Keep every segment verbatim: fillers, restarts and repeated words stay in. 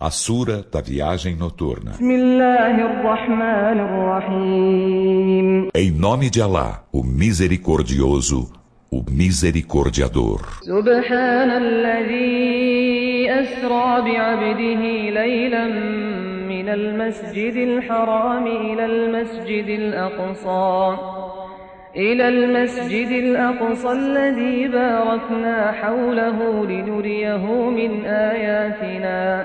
A Sura da Viagem Noturna. Em nome de Alá, o Misericordioso, o Misericordiador. Subhanalladhi asra bi'abdihi laylan min al-masjidil haram ila al-masjidil aqsa ila al-masjidil aqsa alladhi barakna hawlahu linuriyahu min ayatina.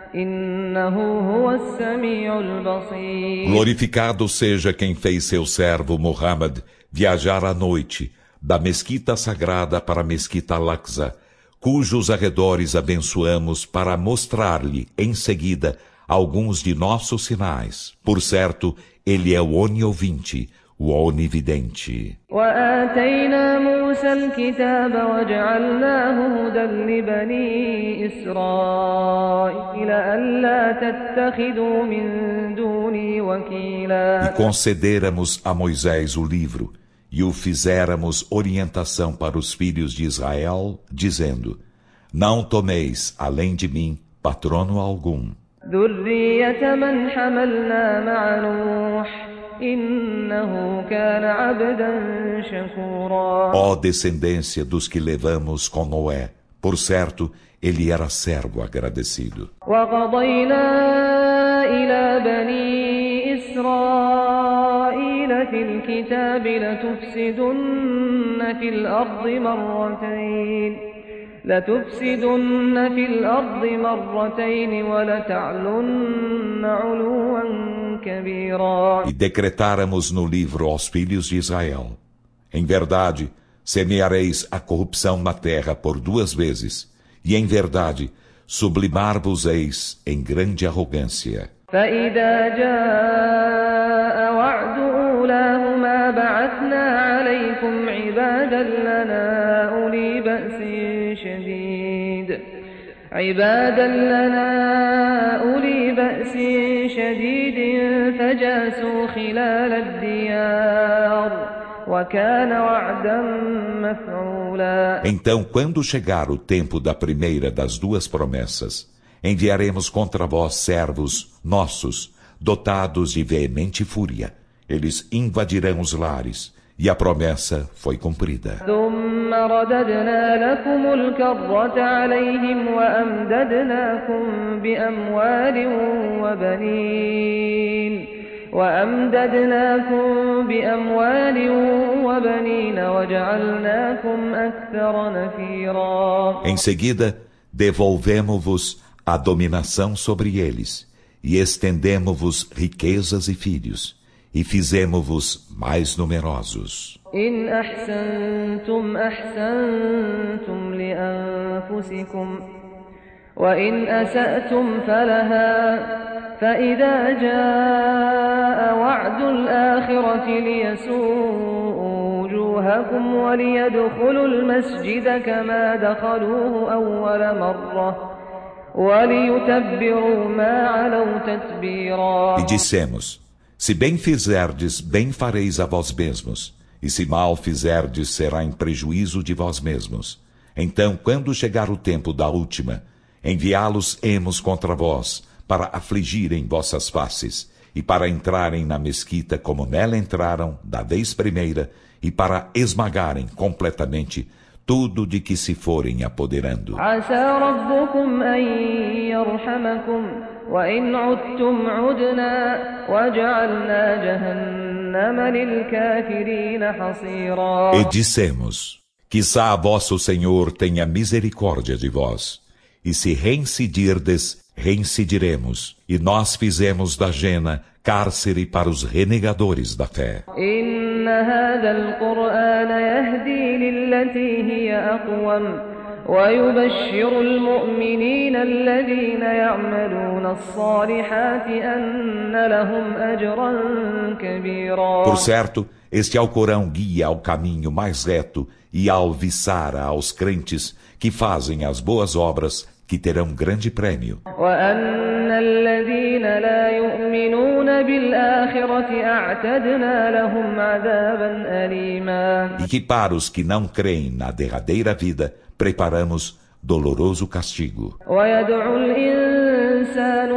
Glorificado seja quem fez seu servo Muhammad viajar à noite da mesquita sagrada para a mesquita Al-Aqsa, cujos arredores abençoamos para mostrar-lhe em seguida alguns de nossos sinais. Por certo, ele é o oniovinte, o onividente. وآتينا موسى الكتاب وجعلناه هدى لبني إسرائيل ألا تتخذوا من دوني وكيلا. E concederamos a Moisés o livro e o fizéramos orientação para os filhos de Israel, dizendo: não tomeis além de mim patrono algum. ذرية من حملنا مع نوح إنه كان عبدا شكورا. Ó descendência dos que levamos com Noé, por certo, ele era servo agradecido. وقضينا إلى بني إسرائيل في الكتاب لتفسدن في الأرض مرتين لتفسدن في الأرض مرتين ولتعلن علوا كبيرا. E decretáramos no livro aos filhos de Israel: em verdade, semeareis a corrupção na terra por duas vezes, e em verdade, sublimar-vos-eis em grande arrogância. فإذا جاء وعد أولاهما بعثنا عليكم عبادا لنا أولي بأس شديد عبادا لنا أولي بأس شديد فجاسوا خلال الديار وكان وعدا مفعولا. Então, quando chegar o tempo da primeira das duas promessas, enviaremos contra vós servos nossos, dotados de veemente fúria. Eles invadirão os lares, e a promessa foi cumprida. ثم رددنا لكم الكرة عليهم وأمددناكم بأموال وبنين وأمددناكم بأموال وبنين وجعلناكم أكثر نفيرا. Em seguida, devolvemos-vos a dominação sobre eles, e estendemo-vos riquezas e filhos, e fizemo-vos mais numerosos. إن أحسنتم أحسنتم لأنفسكم وإن أسأتم فلها فإذا جاء وعد الآخرة ليسوءوا وجوهكم وليدخلوا المسجد كما دخلوه أول مرة وليتبروا ما علوا تتبيرا. E dissemos: se bem fizerdes, bem fareis a vós mesmos, e se mal fizerdes, será em prejuízo de vós mesmos. Então, quando chegar o tempo da última, enviá-los-emos contra vós, para afligirem vossas faces, e para entrarem na mesquita como nela entraram da vez primeira, e para esmagarem completamente tudo de que se forem apoderando. عسى ربكم أن يرحمكم وإن عدتم عدنا وجعلنا جهنم للكافرين حصيرا. E dissemos: quizá vosso Senhor tenha misericórdia de vós, e se reincidirdes, reincidiremos, e nós fizemos da Jena cárcere para os renegadores da fé. إن هذا القرآن يهدي للتي هي أقوم ويبشر المؤمنين الذين يعملون الصالحات أن لهم أجرا كبيرا. Por certo, este Alcorão guia ao caminho mais reto e alviçara aos crentes que fazem as boas obras, que terão grande prêmio. وأن الذين لا يؤمنون بالآخرة أعتدنا لهم عذابا أليما. E que para os que não creem na derradeira vida, preparamos doloroso castigo. ويدعو الإنسان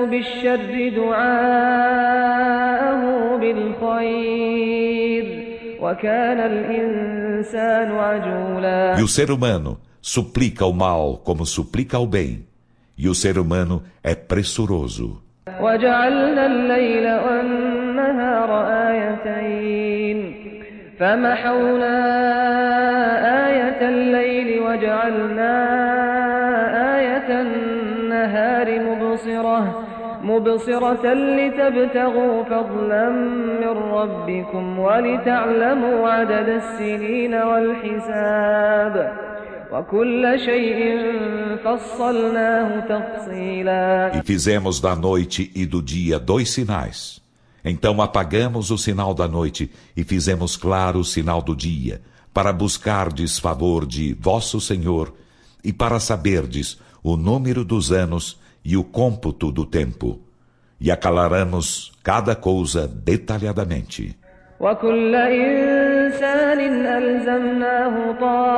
بالشر دعاءه بالخير وكان الإنسان عجولا. E o ser humano suplica o mal como suplica o bem, e o ser humano é pressuroso. وجعلنا الليل والنهار آيتين فمحونا آية الليل وجعلنا آية النهار مبصرة مبصرة لتبتغوا فضلا من ربكم ولتعلموا عدد السنين والحساب وكل شيء فصلناه تفصيلا. E fizemos da noite e do dia dois sinais. Então apagamos o sinal da noite e fizemos claro o sinal do dia, para buscardes favor de vosso Senhor e para saberdes o número dos anos e o cômputo do tempo. E aclaramos cada coisa detalhadamente. وكل إنسان ألزمناه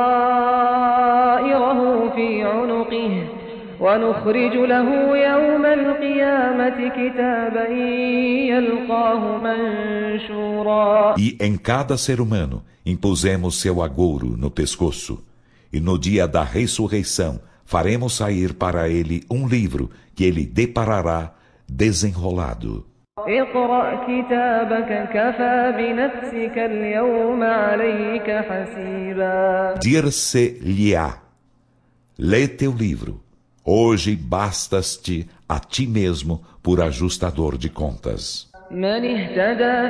طائره في عنقه ونخرج له يوم القيامة كتابا يلقاه منشورا. E em cada ser humano impusemos seu agouro no pescoço, e no dia da ressurreição faremos sair para ele um livro que ele deparará desenrolado. اقرأ كتابك كفى بنفسك اليوم عليك حسيبا. Dir-se-lhe-á: lê teu livro. Hoje bastas-te a ti mesmo por ajustador de contas. من اهتدى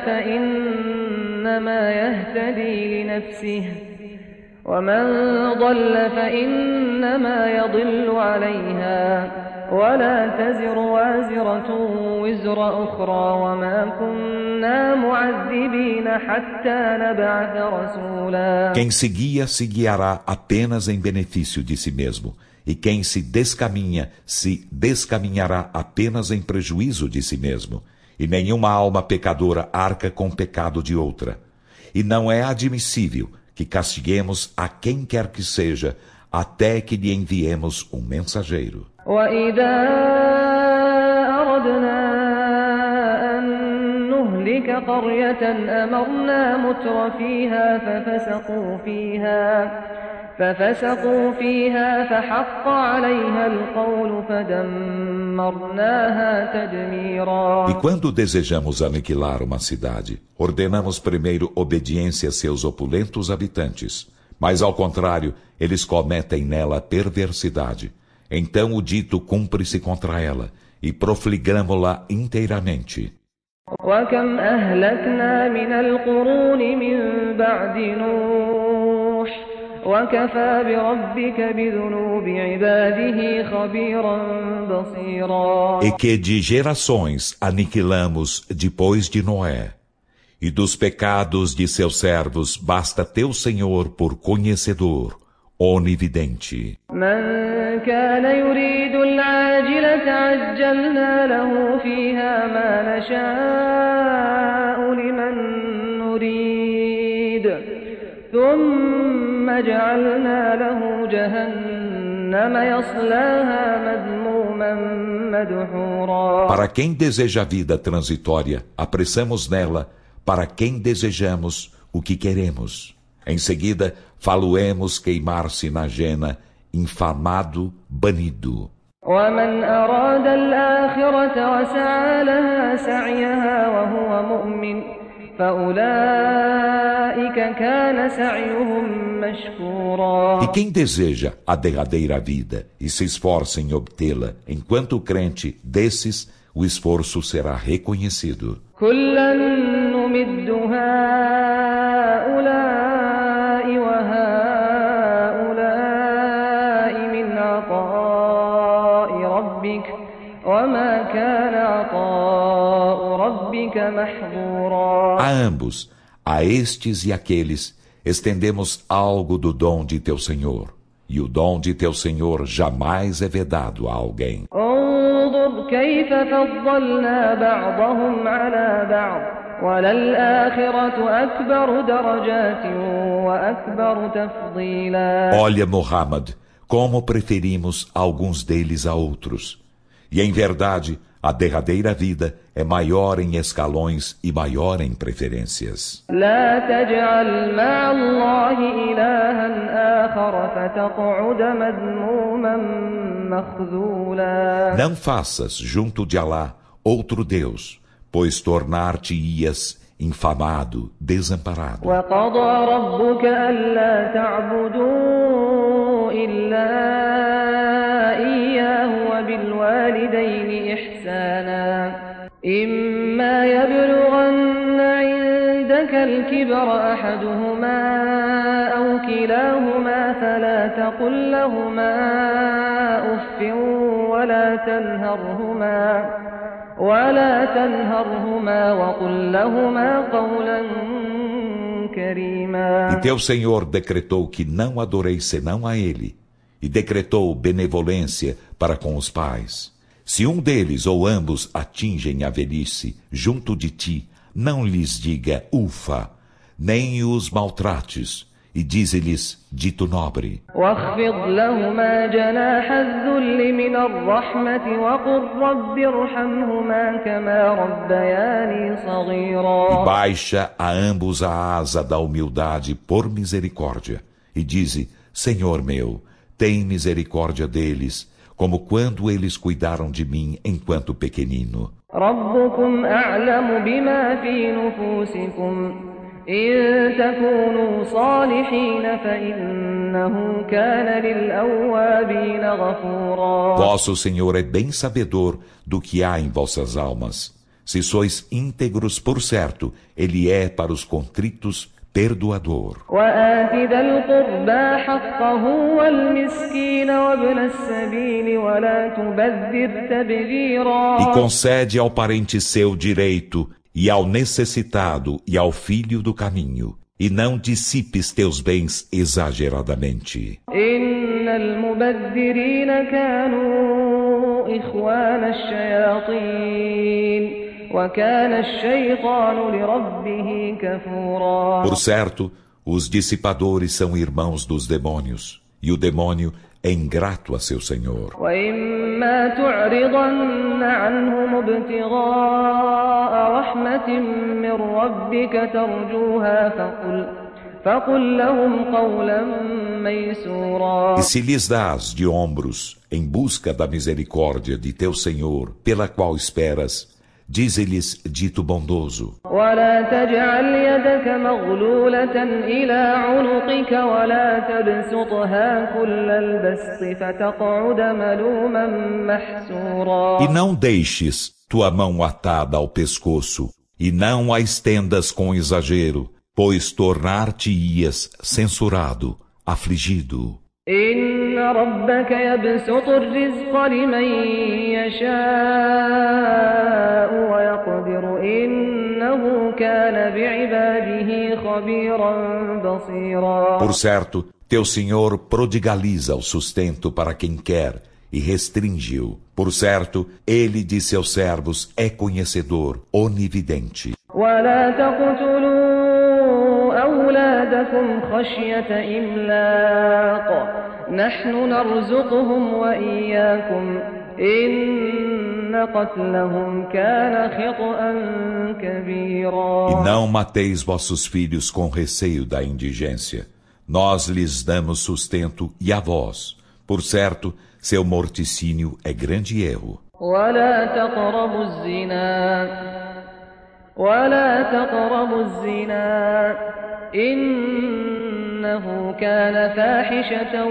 فإنما يهتدي لنفسه ومن ضل فإنما يضل عليها ولا تزر وازرة وزر أخرى وما كنا معذبين حتى نبعث رسولا. Quem se guia, se guiará apenas em benefício de si mesmo. E quem se descaminha, se descaminhará apenas em prejuízo de si mesmo. E nenhuma alma pecadora arca com o pecado de outra. E não é admissível que castiguemos a quem quer que seja, até que lhe enviemos um mensageiro. وإذا أردنا أن نهلك قرية أمرنا متر فيها ففسقوا فيها ففسقوا فيها فحق عليها القول فدمرناها تدميرا. E quando desejamos aniquilar uma cidade, ordenamos primeiro obediência a seus opulentos habitantes. Mas ao contrário, eles cometem nela perversidade. Então o dito cumpre-se contra ela, e profligamo-la inteiramente. وكم أهلكنا من القرون من بعد نوح وكفى بربك بذنوب عباده خبيرا بصيرا. E que de gerações aniquilamos depois de Noé. E dos pecados de seus servos basta teu Senhor por conhecedor, onividente. من كان يريد العاجلة عجلنا له فيها ما نشاء لمن نريد ثم جعلنا له جهنم يصلاها مذموما مدحورا. Para quem deseja a vida transitória, apressamos nela, para quem desejamos o que queremos. Em seguida, faloemos queimar-se na jena, infamado, banido. ومن أراد الآخرة وسعى لها سعيها وهو مؤمن فأولئك كان سعيهم مشكورا. E quem deseja a derradeira vida e se esforça em obtê-la, enquanto crente, desses o esforço será reconhecido. كلا نمد هؤلاء وهؤلاء من عطاء ربك وما كان عطاء ربك محظورا. A ambos, a estes e aqueles, estendemos algo do dom de teu Senhor. E o dom de teu Senhor jamais é vedado a alguém. انظر كيف فضلنا بعضهم على بعض وللآخرة أكبر درجات وأكبر تفضيلا. Olha, Muhammad, como preferimos alguns deles a outros. E em verdade, a derradeira vida é maior em escalões e maior em preferências. لا تجعل مع الله إلها آخر فتقعد مذموما مخذولا. Não faças junto de Alá outro Deus, pois tornar-te-ias infamado, desamparado. وقضى ربك ألا تعبدوا إلا إياه وبالوالدين إحسانا إما يبلغن عندك الكبر أحدهما أو كلاهما فلا تقل لهما أف ولا تنهرهما ولا تنهرهما وقل لهما قولا كريما. E teu Senhor decretou que não adoreis senão a Ele, e decretou benevolência para com os pais. Se um deles ou ambos atingem a velhice junto de ti, não lhes diga ufa, nem os maltrates, e dize-lhes dito nobre. واخفض لهما جناح الذل من الرحمة وقل رب ارحمهما كما ربياني صغيرا. E baixa a ambos a asa da humildade por misericórdia, e dize, Senhor meu, tem misericórdia deles, como quando eles cuidaram de mim enquanto pequenino. ربكم أعلم بما في نفوسكم إن تكونوا صالحين فإنه كان للأوابين غفورا. Vosso Senhor é bem sabedor do que há em vossas almas. Se sois íntegros, por certo, Ele é para os contritos perdoador. وآت ذا القربى حقه والمسكين وابن السبيل ولا تبذر تبذيرا. E concede ao parente seu direito, e ao necessitado e ao filho do caminho, e não dissipes teus bens exageradamente. إن المبذرين كانوا إخوان الشياطين وكان الشيطان لربه كفورا. Por certo, os dissipadores são irmãos dos demônios, e o demônio é ingrato a seu Senhor. وإما تعرضن عنهم ابتغاء رحمة من ربك ترجوها فقل فقل لهم قولا ميسورا. E se lhes dás de ombros em busca da misericórdia de teu Senhor, pela qual esperas, dize-lhes dito bondoso. ولا تجعل يدك مغلولة إلى عنقك ولا تبسطها كل البسط فتقعد ملوما محسورا. E não deixes tua mão atada ao pescoço, e não a estendas com exagero, pois tornar-te-ias censurado, afligido. إن ربك يبسط الرزق لمن يشاء ويقدر إنه كان بعباده خبيرا بصيرا. Por certo, teu Senhor prodigaliza o sustento para quem quer e restringe-o. Por certo, Ele de seus servos é conhecedor, onividente. ولا تقتلوا أولادكم خشية إملاق نحن نرزقهم وإياكم إن قتلهم كان خطأ كبيرا. E não mateis vossos filhos com receio da indigência. Nós lhes damos sustento e a vós. Por certo, seu morticínio é grande erro. ولا تقربوا الزنا ولا تقربوا الزنا إنه كان فاحشة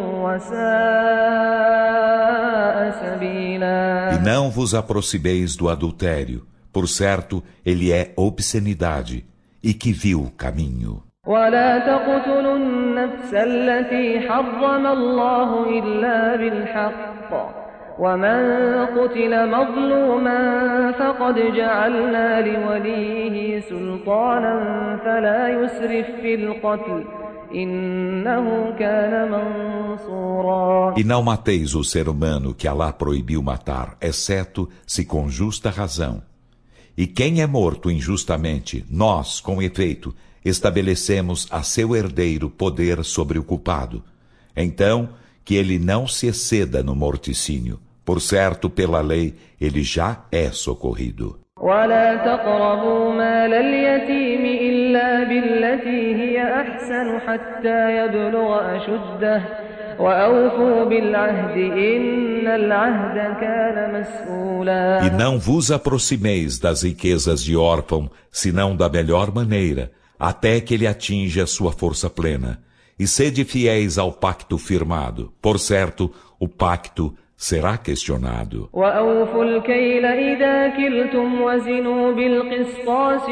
وساء سبيلا. E não vos aproximeis do adultério. Por certo, ele é obscenidade, e que vil caminho. ولا تقتلوا النفس التي حرم الله إلا بالحق ومن قتل مظلوما فقد جعلنا لوليه سلطانا فلا يسرف في القتل إنه كان منصورا. E não mateis o ser humano que Alá proibiu matar, exceto se com justa razão. E quem é morto injustamente, nós, com efeito, estabelecemos a seu herdeiro poder sobre o culpado. Então, que ele não se exceda no morticínio. Por certo, pela lei, ele já é socorrido. ولا تقربوا مال اليتيم إلا بالتي هي أحسن حتى يبلغ أشده وأوفوا بالعهد إن العهد كان مسؤولا. E não vos aproximeis das riquezas de órfão, senão da melhor maneira, até que ele atinja sua força plena. E sede fiéis ao pacto firmado. Por certo, o pacto será questionado. وأوفوا الكيل إذا كلتم وزنوا بالقسطاس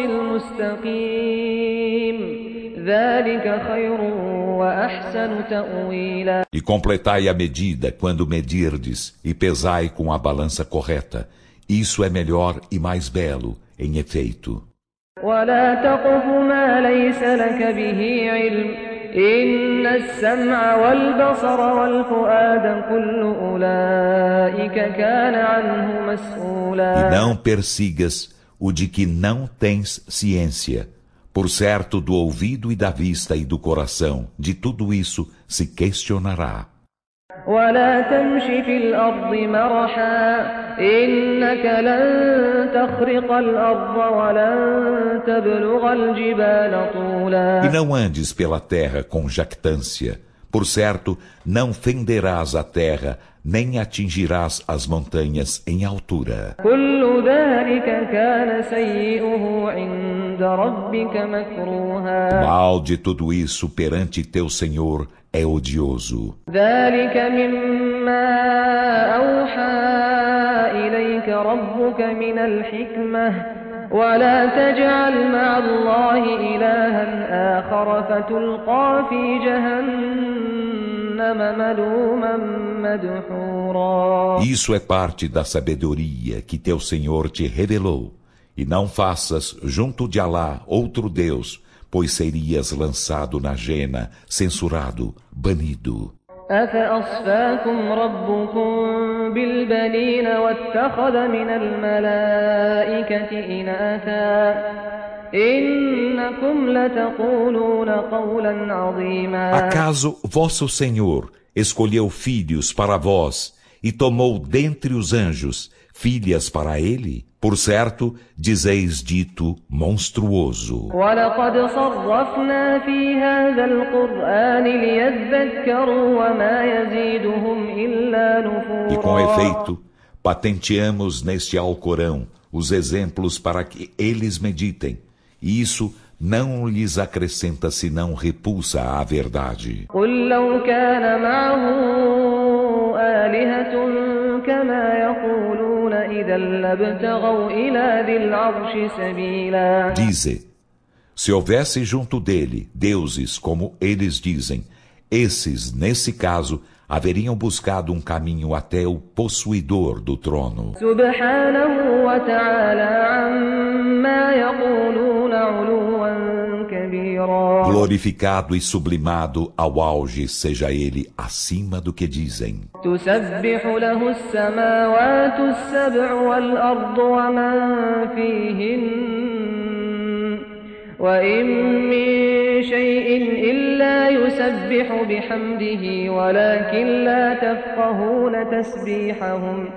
المستقيم ذلك خير وأحسن تأويلا. E completai a medida quando medirdes, e pesai com a balança correta. Isso é melhor e mais belo, em efeito. ولا تقف ما ليس لك به علم إن السمع والبصر والفؤاد كل أولئك كان عنه مسؤولا. E não persigas o de que não tens ciência. Por certo, do ouvido e da vista e do coração, de tudo isso se questionará. ولا تمش في الأرض مرحا إنك لن تخرق الأرض ولن تبلغ الجبال طولا. E não andes pela terra com jactância. Por certo, não fenderás a terra, nem atingirás as montanhas em altura. كل ذلك كان سيئه عند ربك مكروها. Mal de tudo isso perante teu Senhor é odioso. ذلك مما أوحى إليك ربك من الحكمة ولا تجعل مع الله إلها آخر فتلقى في جهنم ملوما مدحورا. Isso é parte da sabedoria que teu Senhor te revelou. E não faças junto de Alá outro Deus, pois serias lançado na jena, censurado, banido. أفأصفاكم ربكم بالبنين واتخذ من الملائكة إناثا إنكم لتقولون قولا عظيما. Acaso vosso Senhor escolheu filhos para vós e tomou dentre os anjos filhas para ele? Por certo, dizeis dito monstruoso. وَلَقَدْ صَرَّفْنَا فِي هَذَا الْقُرْآنِ لِيَذَّكَّرُوا وَمَا يَزِيدُهُمْ إِلَّا نُفُورًا. E com efeito, patenteamos neste Alcorão os exemplos para que eles meditem, e isso não lhes acrescenta senão repulsa à verdade. قُلْ لَوْ كَانَ مَعَهُ آلِهَةٌ كَمَا يَقُولُونَ إِذًا لَابْتَغَوْا إِلَى ذِي الْعَرْشِ سَبِيلًا. Dize, se houvesse junto dele deuses como eles dizem, esses, nesse caso, haveriam buscado um caminho até o possuidor do trono. سُبْحَانَهُ وَتَعَالَى عَمَّا يَقُولُونَ عُلُوًّا كَبِيرًا. Glorificado e sublimado ao auge seja ele acima do que dizem. تُسَبِّحُ لَهُ السَّمَاوَاتُ السَّبْعُ وَالْأَرْضُ وَمَن فِيهِنَّ وَإِن مِّن شَيْءٍ إِلَّا يُسَبِّحُ بِحَمْدِهِ وَلَكِن لَّا تَفْقَهُونَ تَسْبِيحَهُمْ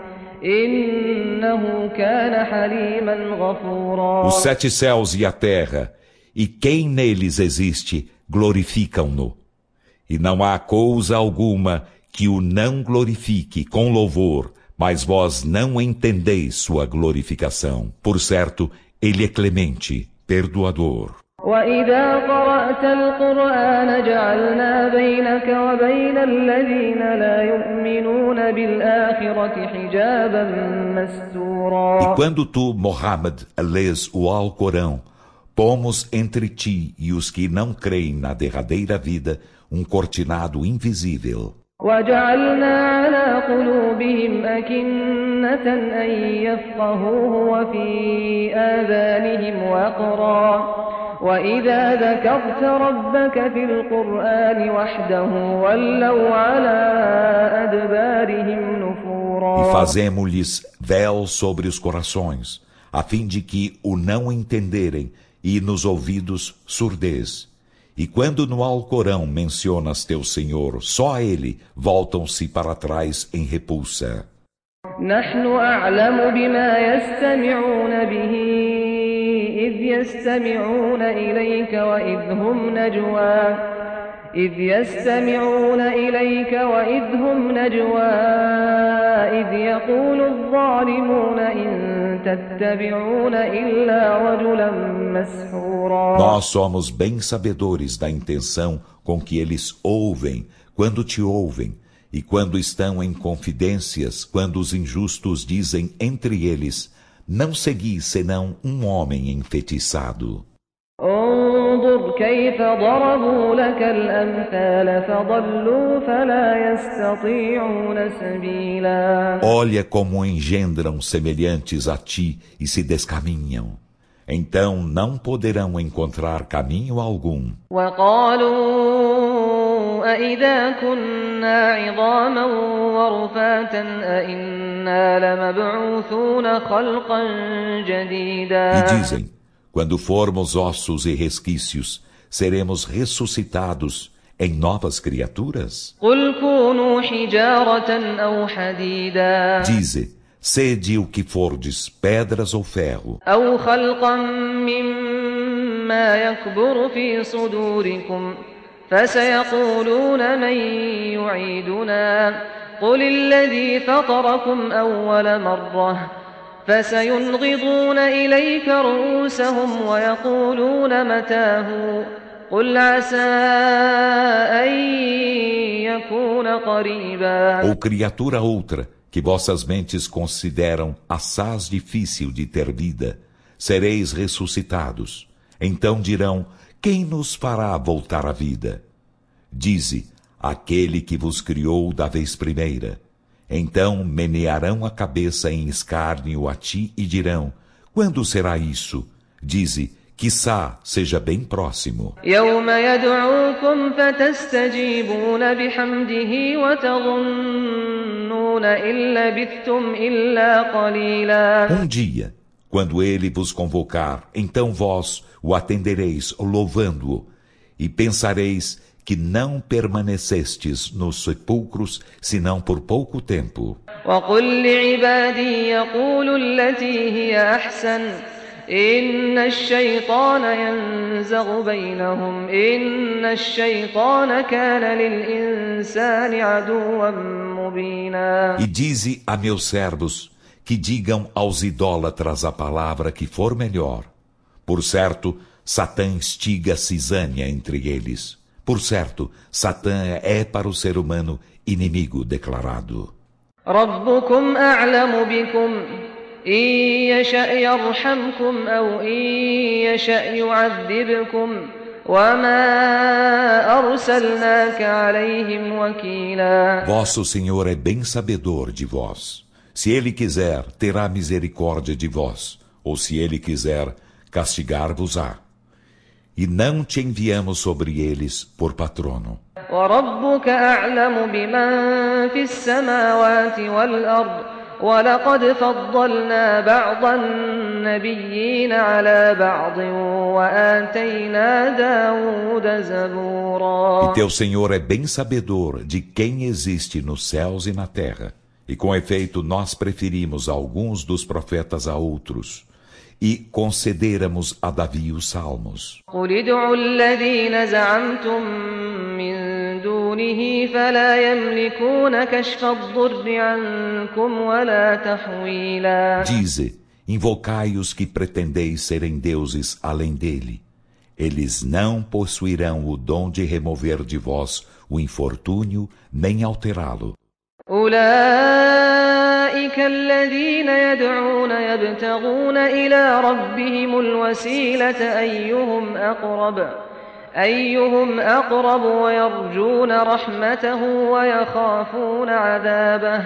إِنَّهُ كَانَ حَلِيمًا غَفُورًا. Os sete céus e a terra, e quem neles existe, glorificam-no. E não há coisa alguma que o não glorifique com louvor, mas vós não entendeis sua glorificação. Por certo, ele é clemente, perdoador. وَإِذَا قَرَأْتَ الْقُرْآنَ جَعَلْنَا بَيْنَكَ وَبَيْنَ الَّذِينَ لَا يُؤْمِنُونَ بِالْآخِرَةِ حِجَابًا مَسْتُورًا. E quando tu, Muhammad, lês o Alcorão, pomos entre ti e os que não creem na derradeira vida um cortinado invisível. وَجَعَلْنَا عَلَى قُلُوبِهِمْ أَكِنَّةً أَن يَفْقَهُوهُ وَفِي آذَانِهِمْ وَقْرًا وَإِذَا ذَكَرْتَ رَبَّكَ فِي الْقُرْآنِ وَحْدَهُ وَلَّوْا عَلَى أَدْبَارِهِمْ نُفُورًا. E fazemo-lhes véu sobre os corações, a fim de que o não entenderem, e nos ouvidos surdez. E quando no Alcorão mencionas teu Senhor, só a ele voltam-se para trás em repulsa. نحن أعلم بما يستمعون به إذ يستمعون إليك وإذ هم نجوى إذ يستمعون إليك وإذ هم نجوى إذ يقول الظالمون إن تتبعون إلا رجلا مسحورا. Nós somos bem sabedores da intenção com que eles ouvem, quando te ouvem, e quando estão em confidências, quando os injustos dizem entre eles, não segui senão um homem enfeitiçado. انظر كيف ضربوا لك الأمثال فضلوا فلا يستطيعون سبيلا. Olha como engendram semelhantes a ti e se descaminham. Então não poderão encontrar caminho algum. وقالوا أإذا كنا عظاما ورفاتا أإنا لمبعوثون خلقا جديدا. E dizem, quando formos ossos e resquícios, seremos ressuscitados em novas criaturas? قل كونوا حجارة أو حديدا. Dize, sede o que fordes, pedras ou ferro. أو خلقا مما يكبر في صدوركم فسيقولون من يعيدنا قل الذي فطركم أول مرة فسينغضون إليك رؤوسهم ويقولون متاه قل عسى أن يكون قريبا. Ou criatura outra que vossas mentes consideram assaz difícil de ter vida, sereis ressuscitados. Então dirão, quem nos fará voltar à vida? Dize, aquele que vos criou da vez primeira. Então menearão a cabeça em escárnio a ti e dirão, quando será isso? Dize, quiçá seja bem próximo. يوم يدعوكم فتستجيبون بحمده وتظنون إن لبثتم إلا قليلا. Um dia, quando ele vos convocar, então vós o atendereis louvando-o e pensareis que não permanecestes nos sepulcros senão por pouco tempo. وقل لعبادي يقولوا التي هي أحسن إن الشيطان ينزغ بينهم إن الشيطان كان للإنسان عدوا مبينا. E dize a meus servos que digam aos idólatras a palavra que for melhor. Por certo, Satã instiga cisânia entre eles. Por certo, Satã é para o ser humano inimigo declarado. ربكم أعلم بكم إن يشأ يرحمكم أو إن يشأ يعذبكم وما أرسلناك عليهم وكيلا. Vosso Senhor é bem sabedor de vós. Se Ele quiser, terá misericórdia de vós, ou se Ele quiser, castigar-vos-á. E não te enviamos sobre eles por patrono. وربك أعلم بمن في السماوات والأرض ولقد فضلنا بعض النبيين على بعض وآتينا داود زبورا. E teu Senhor é bem sabedor de quem existe nos céus e na terra. E com efeito nós preferimos alguns dos profetas a outros. E concederamos a Davi os salmos. قل ادعوا الذين زعمتم من دونه فلا يملكون كشف الضر عنكم ولا تحويلا. Dize, invocai os que pretendeis serem deuses além dele. Eles não possuirão o dom de remover de vós o infortúnio, nem alterá-lo. أولئك الذين يدعون يبتغون إلى ربهم الوسيلة أيهم أقرب أيهم أقرب ويرجون رحمته ويخافون عذابه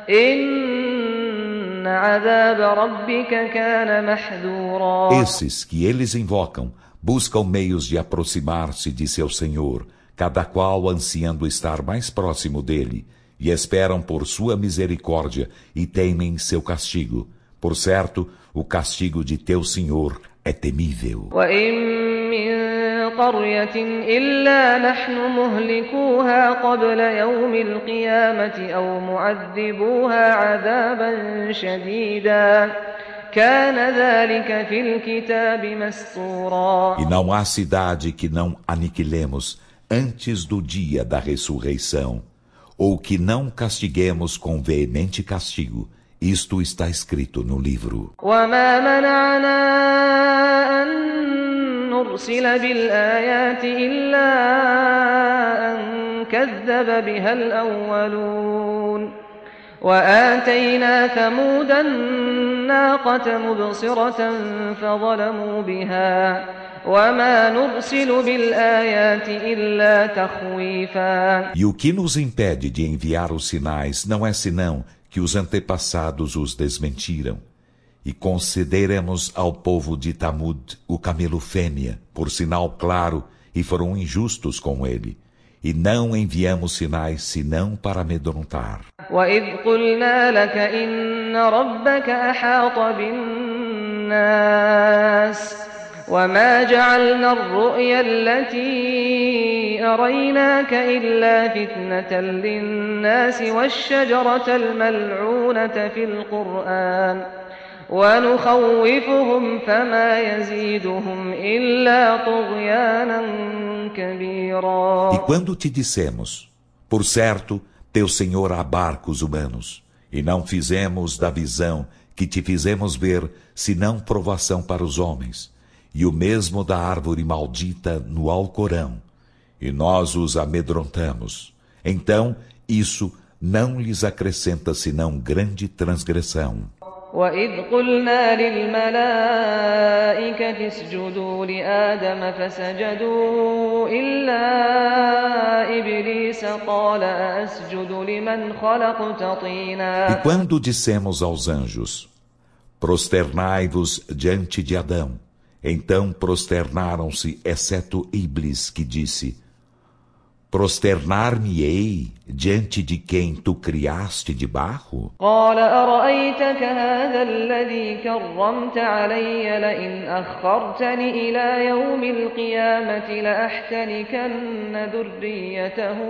إن عذاب ربك كان محذورا. Esses que eles invocam buscam meios de aproximar-se de seu Senhor, cada qual ansiando estar mais próximo dele, e esperam por sua misericórdia e temem seu castigo. Por certo, o castigo de teu Senhor é temível. وإن من قرية إلا نحن مهلكوها قبل يوم القيامة أو معذبوها عذابا شديدا كان ذلك في الكتاب مسطورا. E não há cidade que não aniquilemos antes do dia da ressurreição, ou que não castiguemos com veemente castigo. Isto está escrito no livro. وما منعنا أن نرسل بالآيات إلا أن كذب بها الأولون وآتينا ثمود الناقة مبصرة فظلموا بها وما نرسل بالآيات إلا تخويفا. E o que nos impede de enviar os sinais não é senão que os antepassados os desmentiram, e concederemos ao povo de Tamud o camelo fêmea, por sinal claro, e foram injustos com ele. E não enviamos sinais senão para amedrontar. وَإِذْ قُلْنَا لَكَ إِنَّ رَبَّكَ أَحَاطَ بِالنَّاسِ وَمَا جَعَلْنَا الرُّؤْيَا الَّتِي أَرَيْنَاكَ إِلَّا فِتْنَةً لِلنَّاسِ وَالشَّجَرَةَ الْمَلْعُونَةَ فِي الْقُرْآنِ وَنُخَوِّفُهُمْ فَمَا يَزِيدُهُمْ إِلَّا طُغْيَانًا كَبِيرًا. E quando te dissemos, por certo, teu Senhor abarca os humanos, e não fizemos da visão que te fizemos ver, senão provação para os homens, e o mesmo da árvore maldita no Alcorão, e nós os amedrontamos. Então, isso não lhes acrescenta senão grande transgressão. وَإِذْ قُلْنَا لِلْمَلَائِكَةِ اسْجُدُوا لِآدَمَ فَسَجَدُوا إِلَّا إِبْلِيسَ قَالَ أَأَسْجُدُ لِمَنْ خَلَقْتَ طِينًا. E quando dissemos aos anjos, prosternai-vos diante de Adão, então prosternaram-se, exceto Iblis, que disse, prosternar-me-ei diante de quem tu criaste de barro? قال أرأيتك هذا الذي كرمت علي لئن أخرتني إلى يوم القيامة لأحتنكن ذريته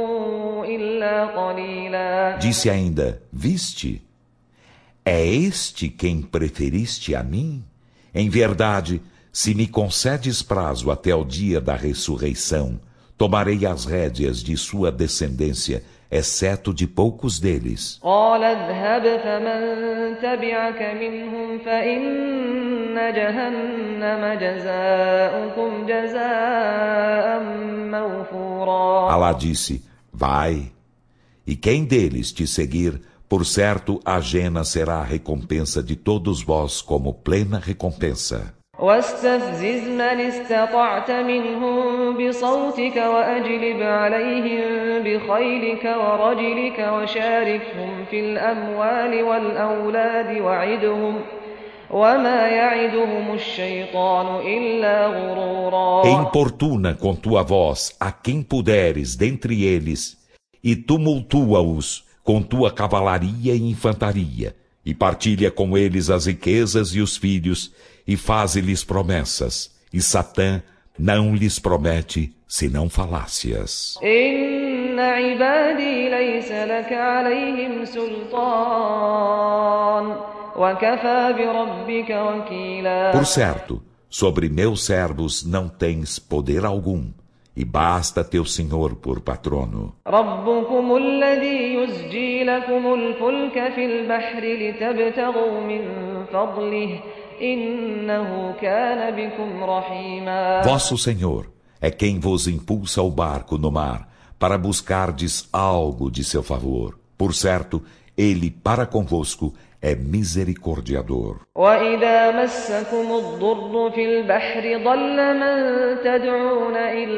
إلا قليلا. Disse ainda, viste? É este quem preferiste a mim? Em verdade, se me concedes prazo até o dia da ressurreição, tomarei as rédeas de sua descendência, exceto de poucos deles. قال اذهب فمن تبعك منهم فإن جهنم جزاؤكم جزاء موفورا. Alá disse, vai, e quem deles te seguir, por certo a jena será a recompensa de todos vós como plena recompensa. واستفزز من استطعت منهم بصوتك وأجلب عليهم بخيلك ورجلك وشاركهم في الأموال والأولاد وعدهم وما يعدهم الشيطان إلا غرورا. Importuna com tua voz a quem puderes dentre eles e tumultua-os com tua cavalaria e infantaria e partilha com eles as riquezas e os filhos e faze-lhes promessas, e Satã não lhes promete senão falácias. Inna ibadi laysa laka alayhim sultan, wa kafa bi rabbika wakila. Por certo, sobre meus servos não tens poder algum, e basta teu Senhor por patrono. ربكم الذي يزجي لكم الفلك في البحر لتبتغوا من فضله إنه كان بكم رحيما. Vosso Senhor é quem vos impulsa o barco no mar para buscardes algo de seu favor. Por certo, ele para convosco é misericordiador. وإذا مسكم الضر في البحر ضل من تدعون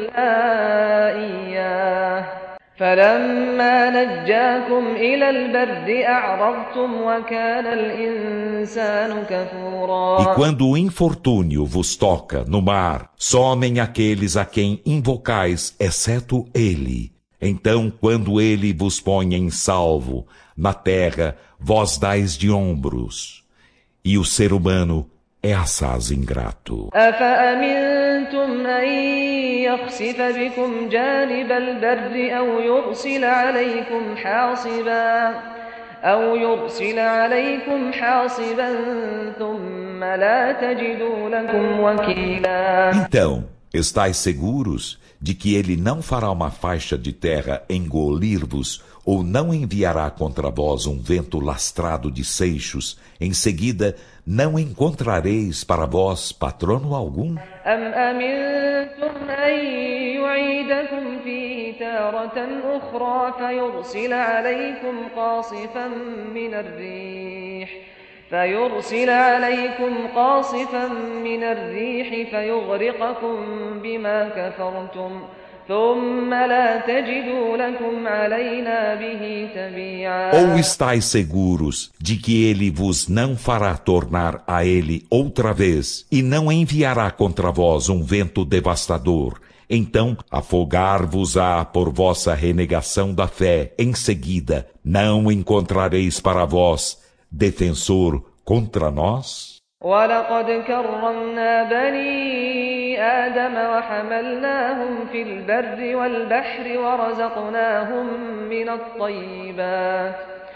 إلا إياه فلما نجاكم إلى البر أعرضتم وكان الإنسان كفورا. E quando o infortúnio vos toca no mar, somem aqueles a quem invocais, exceto ele. Então, quando ele vos põe em salvo na terra, vós dais de ombros. E o ser humano é assaz ingrato. أفأمنتم أأمنتم أن يخسف بكم جانب البر أو يرسل عليكم حاصبا أو يرسل عليكم حاصبا ثم لا تجدوا لكم وكيلا. Então, estais seguros de que ele não fará uma faixa de terra engolir-vos ou não enviará contra vós um vento lastrado de seixos, em seguida não encontrareis para vós patrono algum? أم أمنتم أن يعيدكم فيه تارة أخرى فيرسل عليكم قاصفا من الريح فيرسل عليكم قاصفا من الريح فيغرقكم بما كفرتم ثم لا تجدوا لكم علينا به تبيعا. Ou estáis seguros de que ele vos não fará tornar a ele outra vez e não enviará contra vós um vento devastador? Então afogar-vos-á por vossa renegação da fé. Em seguida, não encontrareis para vós defensor contra nós? ولقد كرمنا بني آدم وحملناهم في البر والبحر ورزقناهم من الطيبات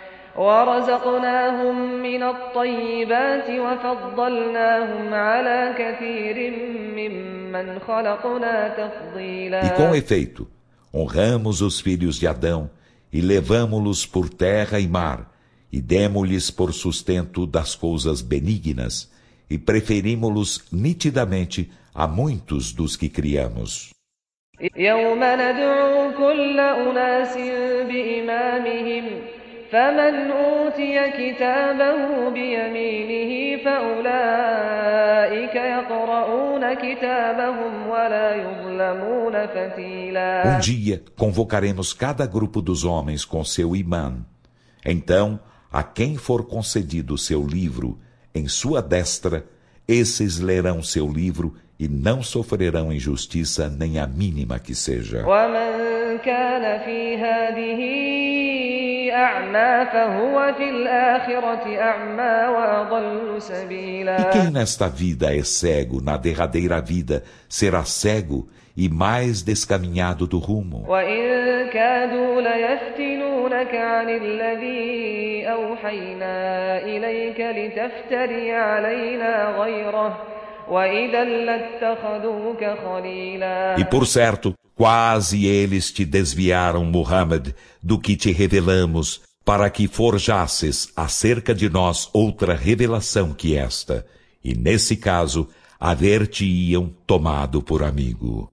ورزقناهم من الطيبات وفضلناهم على كثير ممن خلقنا تفضيلا. E com efeito, honramos os filhos de Adão e levamo-los por terra e mar e demo-lhes por sustento das coisas benignas e preferimos-los nitidamente a muitos dos que criamos. يوم ندعو كل أناس بإمامهم فمن أوتي كتابه بيمينه فأولئك يقرؤون كتابهم ولا يظلمون فتيلا. Um dia convocaremos cada grupo dos homens com seu imã. Então, a quem for concedido seu livro em sua destra, esses lerão seu livro e não sofrerão injustiça nem a mínima que seja. ومن كان في هذه أعمى فهو في الآخرة أعمى وأضل سبيلا. E quem nesta vida é cego, na derradeira vida será cego e mais descaminhado do rumo. وإن كادوا ليفتنونك عن الذي أوحينا إليك لتفتري علينا غيره وإذا لاتخذوك خليلا. E por certo, quase eles te desviaram, Muhammad, do que te revelamos, para que forjasses acerca de nós outra revelação que esta. E nesse caso, haver-te-iam tomado por amigo.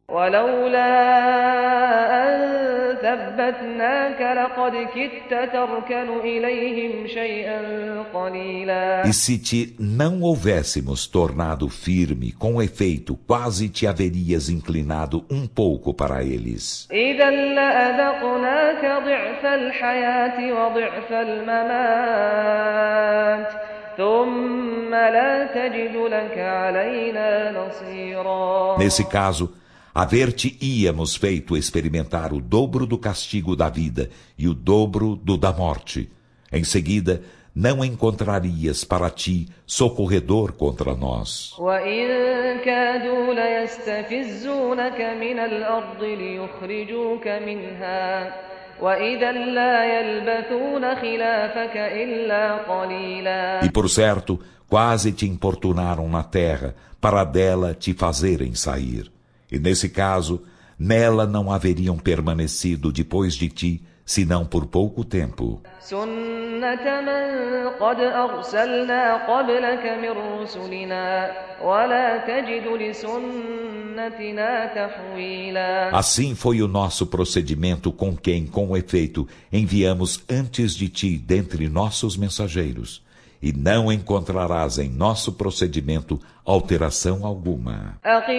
E se te não houvéssemos tornado firme, com efeito, quase te haverias inclinado um pouco para eles. Nesse caso, haver-te-íamos feito experimentar o dobro do castigo da vida e o dobro do da morte. Em seguida, não encontrarias para ti socorredor contra nós. E por certo, quase te importunaram na terra, para dela te fazerem sair. E nesse caso, nela não haveriam permanecido depois de ti, senão por pouco tempo. Assim foi o nosso procedimento com quem, com efeito, enviamos antes de ti dentre nossos mensageiros. E não encontrarás em nosso procedimento alteração alguma.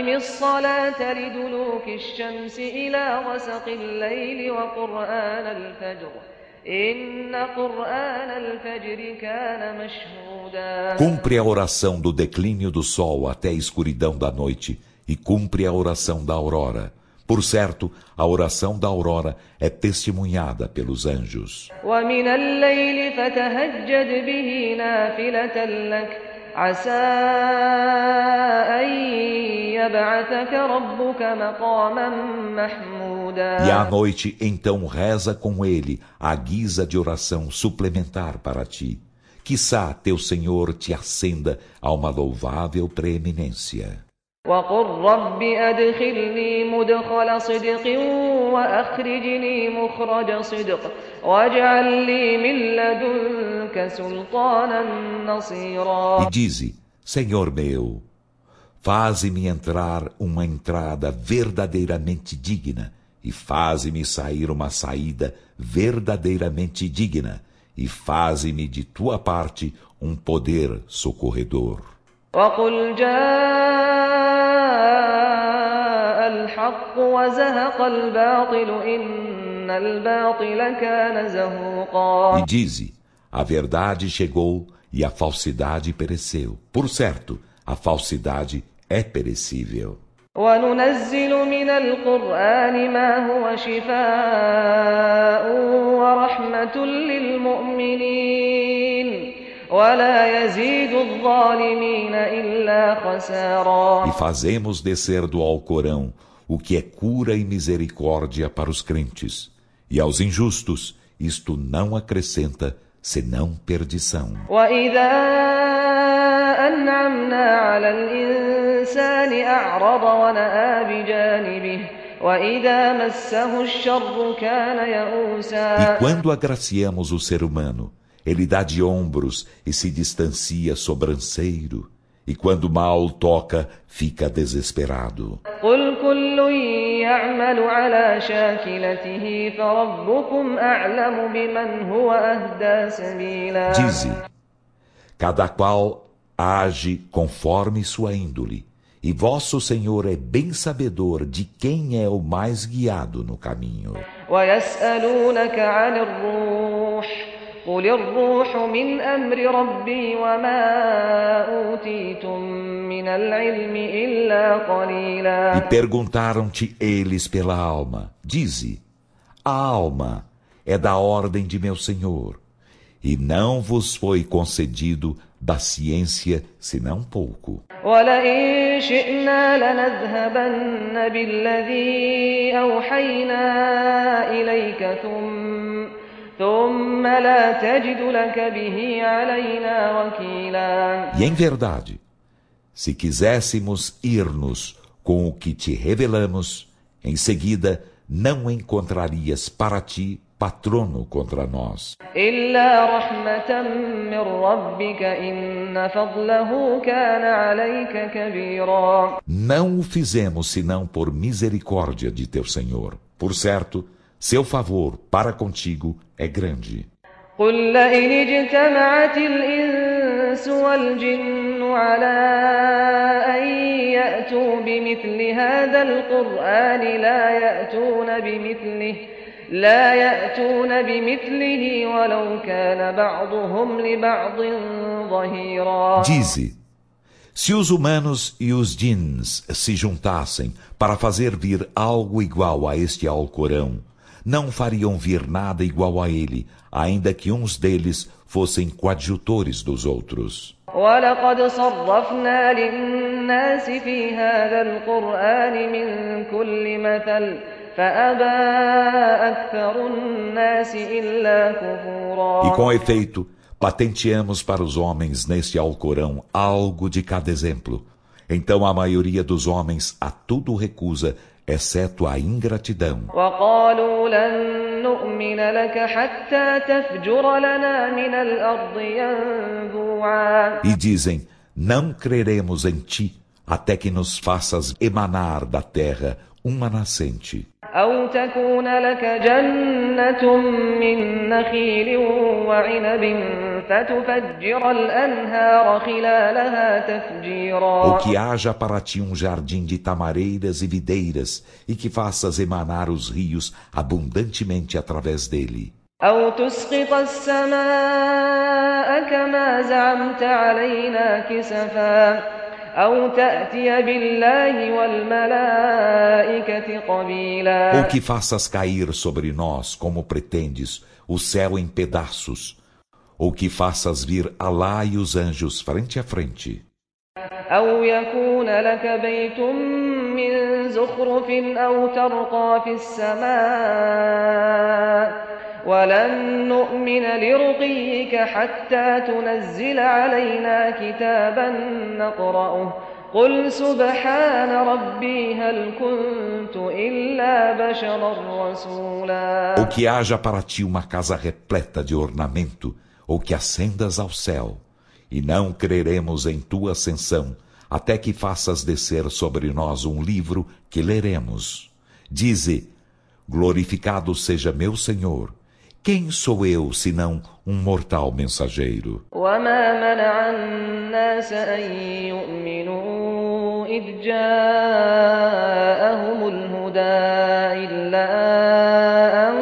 Cumpre a oração do declínio do sol até a escuridão da noite e cumpre a oração da aurora. Por certo, a oração da aurora é testemunhada pelos anjos. يبعثك ربك مقاما محمودا. E à noite, então, reza com ele à guisa de oração suplementar para ti. Quiçá teu Senhor te acenda a uma louvável preeminência. وقل رب أدخلني مدخل صدق وأخرجني مخرج صدق واجعل لي من لدنك سلطانا نصيرا. E dize, Senhor meu, faze-me entrar uma entrada verdadeiramente digna e faze-me sair uma saída verdadeiramente digna e faze-me de tua parte um poder socorredor. وقل جاء الحق وزهق الباطل إن الباطل كان زهوقا. E dize, a verdade chegou e a falsidade pereceu. Por certo, a falsidade é perecível. وننزل من القرآن ما هو شفاء ورحمة للمؤمنين ولا يزيد الظالمين إلا خسارا. E fazemos descer do Alcorão o que é cura e misericórdia para os crentes. E aos injustos isto não acrescenta senão perdição. وإذا أنعمنا على الإنسان أعرض ونأى بجانبه وإذا مسه الشر كان يئوسا. E quando agraciamos o ser humano, ele dá de ombros e se distancia sobranceiro, e quando mal toca, fica desesperado. قل كل يعمل على شاكلته فربكم أعلم بمن هو أهدى سبيلا. Dize, cada qual age conforme sua índole, e vosso Senhor é bem sabedor de quem é o mais guiado no caminho. ويسألونك عن الروح قل الروح من أمر ربي وما أوتيتم من العلم إلا قليلا. E perguntaram-te eles pela alma. Dize, a alma é da ordem de meu Senhor, e não vos foi concedido da ciência senão pouco. ولئن شئنا لنذهبن بالذي أوحينا إليك ثم ثم لا تجد لك به علينا وكيلا. E em verdade, se quiséssemos ir-nos com o que te revelamos, em seguida não encontrarias para ti patrono contra nós. إلا رحمة من ربك إن فضله كان عليك كبيرا. Não o fizemos senão por misericórdia de teu Senhor. Por certo, seu favor para contigo é grande. قل لئن اجتمعت الإنس والجن على أن يأتوا بمثل هذا القرآن لا يأتون بمثله لا يأتون بمثله ولو كان بعضهم لبعض ظهيرا. Dize, se os humanos e os djinns se juntassem para fazer vir algo igual a este Alcorão, não fariam vir nada igual a ele, ainda que uns deles fossem coadjutores dos outros. وَلَقَدْ صَرَّفْنَا لِلنَّاسِ فِي هَذَا الْقُرْآنِ مِنْ كُلِّ مَثَلٍ فَأَبَى أَكْثَرُ النَّاسِ إِلَّا كُفُورًا. E com efeito, patenteamos para os homens neste Alcorão algo de cada exemplo. Então a maioria dos homens a tudo recusa, exceto a ingratidão. وَقَالُوا لَن نُّؤْمِنَ لَكَ حَتَّى تَفْجُرَ لَنَا مِنَ الْأَرْضِ يَنبُوعًا. E dizem, não creremos em ti até que nos faças emanar da terra uma nascente. أَوْ تَكُونَ لَكَ جَنَّةٌ مِّن نَّخِيلٍ وَعِنَبٍ فَتُفَجِّرَ الْأَنْهَارَ خِلَالَهَا تَفْجِيرًا. Ou que haja para ti um jardim de tamareiras e videiras, e que faças emanar os rios abundantemente através dele. أَوْ تُسْقِطَ السَّمَاءَ كَمَا زَعَمْتَ عَلَيْنَا كِسَفًا أَوْ تَأْتِيَ بِاللَّهِ وَالْمَلَائِكَةِ قَبِيلًا. Ou que faças cair sobre nós, como pretendes, o céu em pedaços, ou que faças vir Alá e os anjos frente a frente. أو يكون لك بيت من زخرف أو ترقى في السماء ولن نؤمن لرقيك حتى تنزل علينا كتابا نقرأه قل سبحان ربي هل كنت إلا بشرا رسولا. Ou que haja para ti uma casa repleta de ornamento, ou que ascendas ao céu, e não creremos em tua ascensão, até que faças descer sobre nós um livro que leremos. Dize, glorificado seja meu Senhor. Quem sou eu, senão um mortal mensageiro? وما منع الناس أن يؤمنوا إذ جاءهم الهدى إلا أن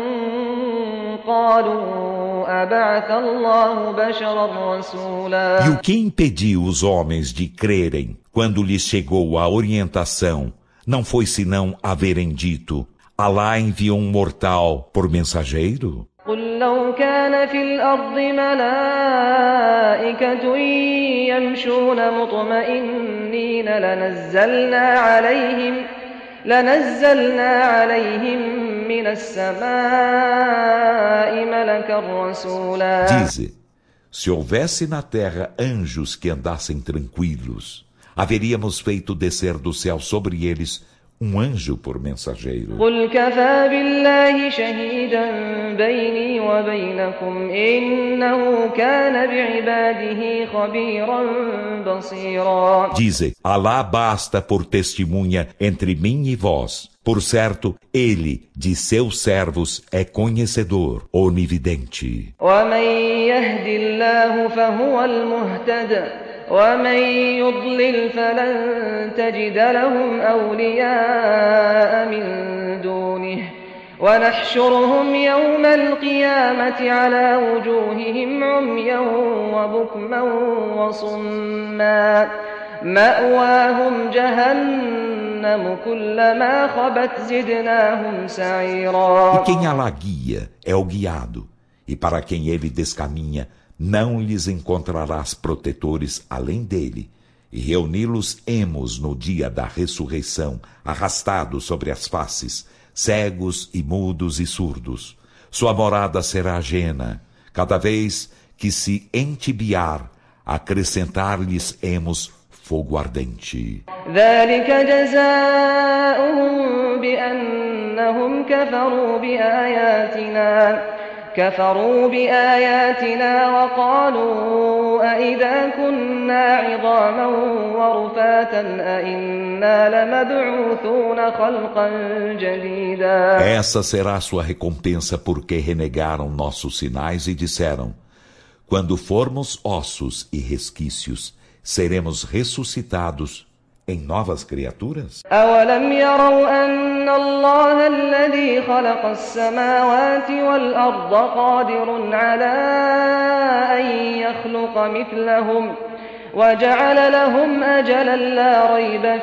قالوا أبعث الله بشرا رسولا. E o que impediu os homens de crerem quando lhes chegou a orientação não foi senão haverem dito: Alá enviou um mortal por mensageiro? قل لو كان في الأرض ملائكة يمشون مطمئنين لنزلنا عليهم لنزلنا عليهم من السماء ملكا رسولا. Dize, se houvesse na terra anjos que andassem tranquilos, haveríamos feito descer do céu sobre eles um anjo por mensageiro. قل كفى بالله شهيدا بيني وبينكم إنه كان بعباده خبيرا بصيرا. Dize, Alá basta por testemunha entre mim e vós. Por certo, ele, de seus servos, é conhecedor, onividente. ومن يهد الله فهو المهتد ومن يضلل فلن تجد لهم أولياء من دونه ونحشرهم يوم القيامة على وجوههم عميا وبكما وصما مأواهم جهنم كلما خبت زدناهم سعيرا. E quem Alá guia é o guiado, e para quem ele descaminha, não lhes encontrarás protetores além dele, e reuni-los-emos no dia da ressurreição, arrastados sobre as faces, cegos e mudos e surdos. Sua morada será ajena, cada vez que se entibiar, acrescentar-lhes-emos fogo ardente. ذلك جزاؤهم بأنهم كفروا بآياتنا كفروا بآياتنا وقالوا أئذا كنا عظاما ورفاتا أئنا لمبعوثون خلقا جديدا. Essa será a sua recompensa porque renegaram nossos sinais e disseram: quando formos ossos e resquícios, seremos ressuscitados em novas criaturas? أولم يروا أن الله الذي خلق السماوات والأرض قادر على أن يخلق مثلهم وجعل لهم أجلا لا ريب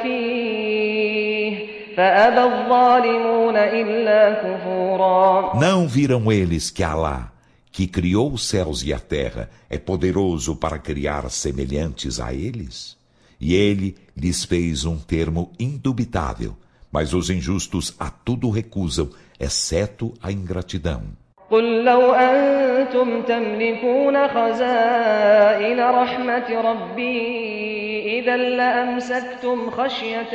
فيه فأبى الظالمون إلا كفورا. Não viram eles que Alá, que criou os céus e a terra, é poderoso para criar semelhantes a eles? E ele lhes fez um termo indubitável, mas os injustos a tudo recusam, exceto a ingratidão. قل لو أنتم تملكون خزائن رحمة ربي إذا لأمسكتم خشية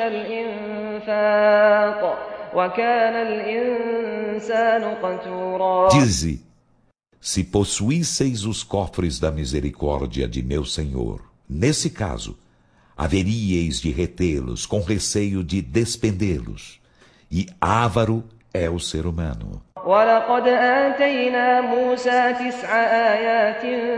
الإنفاق وكان الإنسان قتورا. Dize, se possuísseis os cofres da misericórdia de meu Senhor, nesse caso, haveríeis de retê-los com receio de despendê-los. E ávaro é o ser humano. ولقد آتينا موسى تسع آيات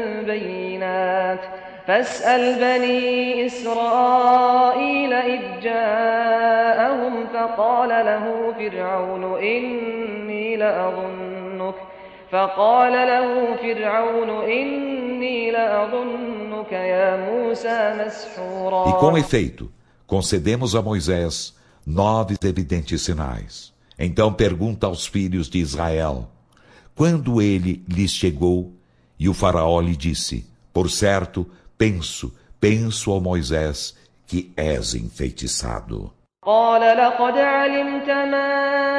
بينات فاسأل بني إسرائيل إذ جاءهم فقال له فرعون إني لأظنك فقال له فرعون إني لأظنك يا موسى مسحورا. E com efeito, concedemos a Moisés nove evidentes sinais. Então pergunta aos filhos de Israel, quando ele lhes chegou, e o faraó lhe disse, por certo, penso, penso, ó Moisés, que és enfeitiçado. قال لقد علمت ما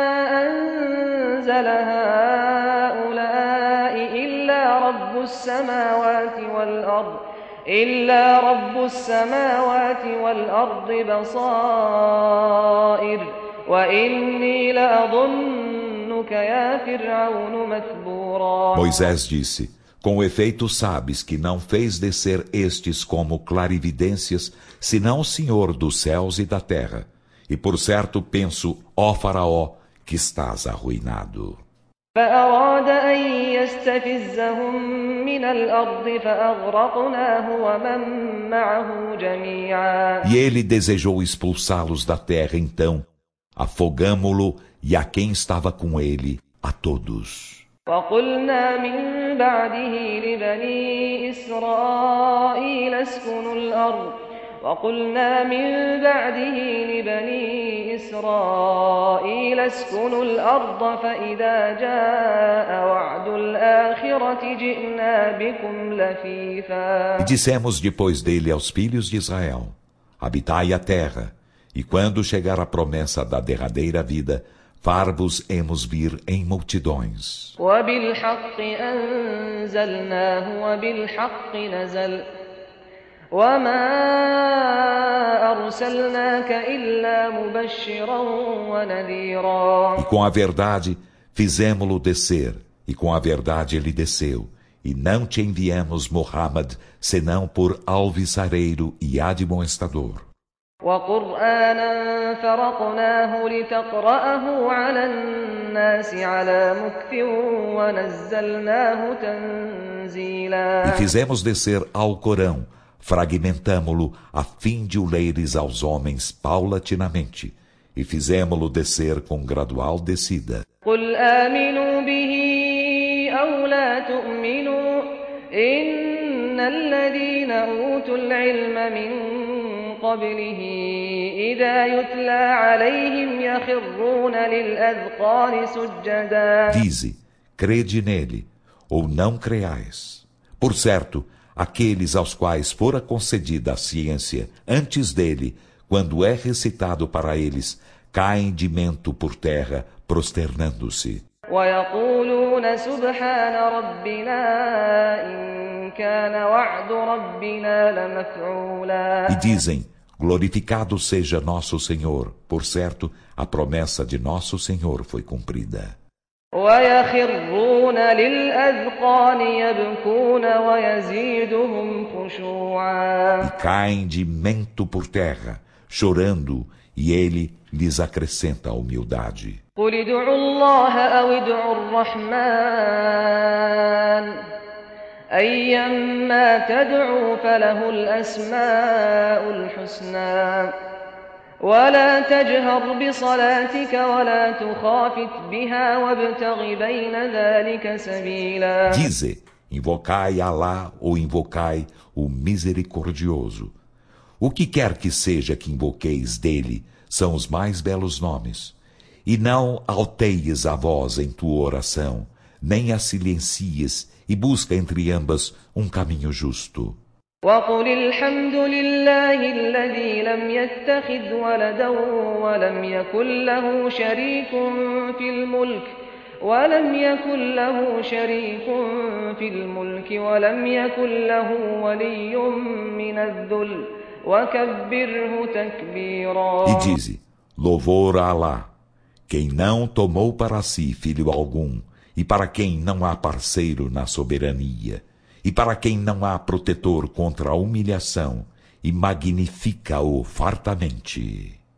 أنزل هؤلاء إلا رب السماوات والأرض إلا رب السماوات والأرض بصائر وإني لأظنك يا فرعون مثبورا. Moisés disse: com efeito sabes que não fez descer estes como clarividências, senão o Senhor dos céus e da terra. E por certo penso, ó Faraó, que estás arruinado. فأراد أن يستفزهم من الأرض فأغرقناه ومن معه جميعا. E ele desejou expulsá-los da terra, então afogamo-lo e a quem estava com ele, a todos. وقلنا من بعده لبني إسرائيل اسكنوا الأرض وقلنا من بعده لبني إسرائيل اسكنوا الأرض فإذا جاء وعد الآخرة جئنا بكم لفيفا. E dissemos depois dele aos filhos de Israel: habitai a terra, e quando chegar a promessa da derradeira vida, far-vos hemos vir em multidões. وبالحق أنزلناه وبالحق نزل وما أرسلناك إلا مبشرا ونذيرا. E com a verdade fizemo-lo descer, e com a verdade ele desceu, e não te enviamos Muhammad senão por alviçareiro e admoestador. وقرآنا فرقناه لتقرأه على الناس على مكث ونزلناه تنزيلا. E fizemos descer ao Corão, fragmentamo-lo a fim de o leires aos homens paulatinamente, e fizemo-lo descer com gradual descida. قل آمنوا به أو لا تؤمنوا إن الذين أوتوا العلم من قبله إذا يتلى عليهم يخرون للأذقان سجدا. Dize, crede nele, ou não creais. Por certo, aqueles aos quais fora concedida a ciência antes dele, quando é recitado para eles, caem de mento por terra, prosternando-se. ويقولون سبحان ربنا إن كان وعد ربنا لمفعولا. E dizem, glorificado seja nosso Senhor, por certo, a promessa de nosso Senhor foi cumprida. ويخرون للأذقان يبكون ويزيدهم خشوعا. E caem de mento por terra, chorando, e ele lhes acrescenta a humildade. قل ادعوا الله أو ادعوا الرحمن أيما تدعوا فله الأسماء الحسنى ولا تجهر بصلاتك ولا تخافت بها وابتغ بين ذلك سبيلا. Dize, invocai Alá ou invocai o Misericordioso. O que quer que seja que invoqueis dele são os mais belos nomes. E não alteies a voz em tua oração, nem a silencies, e busca entre ambas um caminho justo. وقل الحمد لله الذي لم يتخذ ولدا ولم يكن له شريك في الملك ولم يكن له شريك في الملك ولم يكن له ولي من الذل وكبره تكبيرا. E dize, louvor a Alá, quem não tomou para si filho algum, e para quem não há parceiro na soberania, e para quem não há protetor contra a humilhação, e magnifica-o fartamente.